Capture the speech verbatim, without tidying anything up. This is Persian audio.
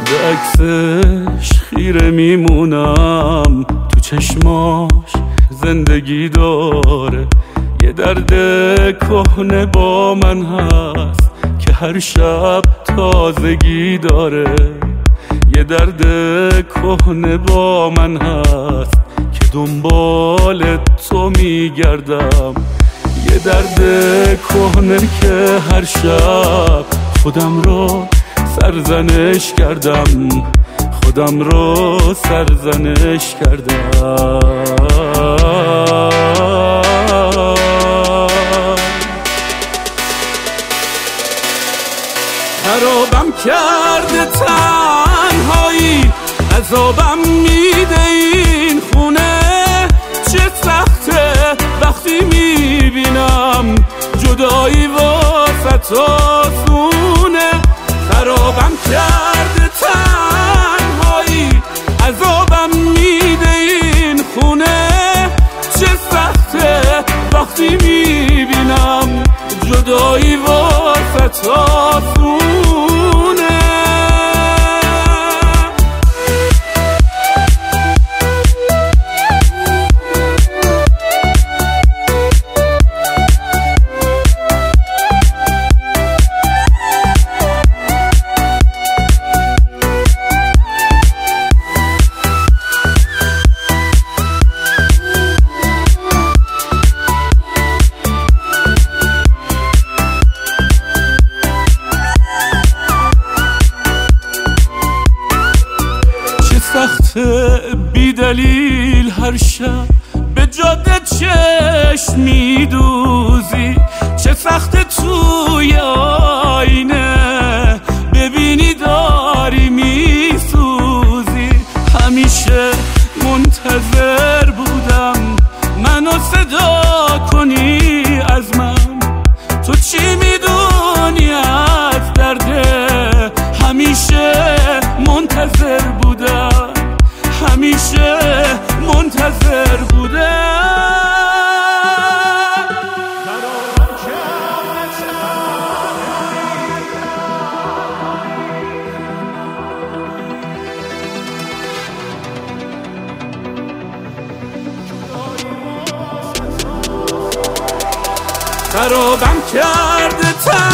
به عکسش خیره میمونم، تو چشماش زندگی داره. یه درد کهنه با من هست که هر شب تازگی داره. یه درد کهنه با من هست که دنبال تو میگردم. یه درد کهنه که هر شب خودم رو سرزنش کردم، خودم رو سرزنش کردم. خرابم کرده تنهایی، عذابم میده این خونه. چه سخته وقتی میبینم جدایی واسه آسونه. خرابم کرده تنهایی، عذابم میده این خونه. چه سخته وقتی میبینم جدایی واسه آسونه. سخته بی دلیل هر شب به جاده چشم میدوزی. چه سخته توی آینه ببینی داری میسوزی. همیشه منتظر بودم منو صدا کنی از من. تو چی میدونی از درده؟ همیشه منتظر بودم، همیشه منتظر بودم. خرابم کرده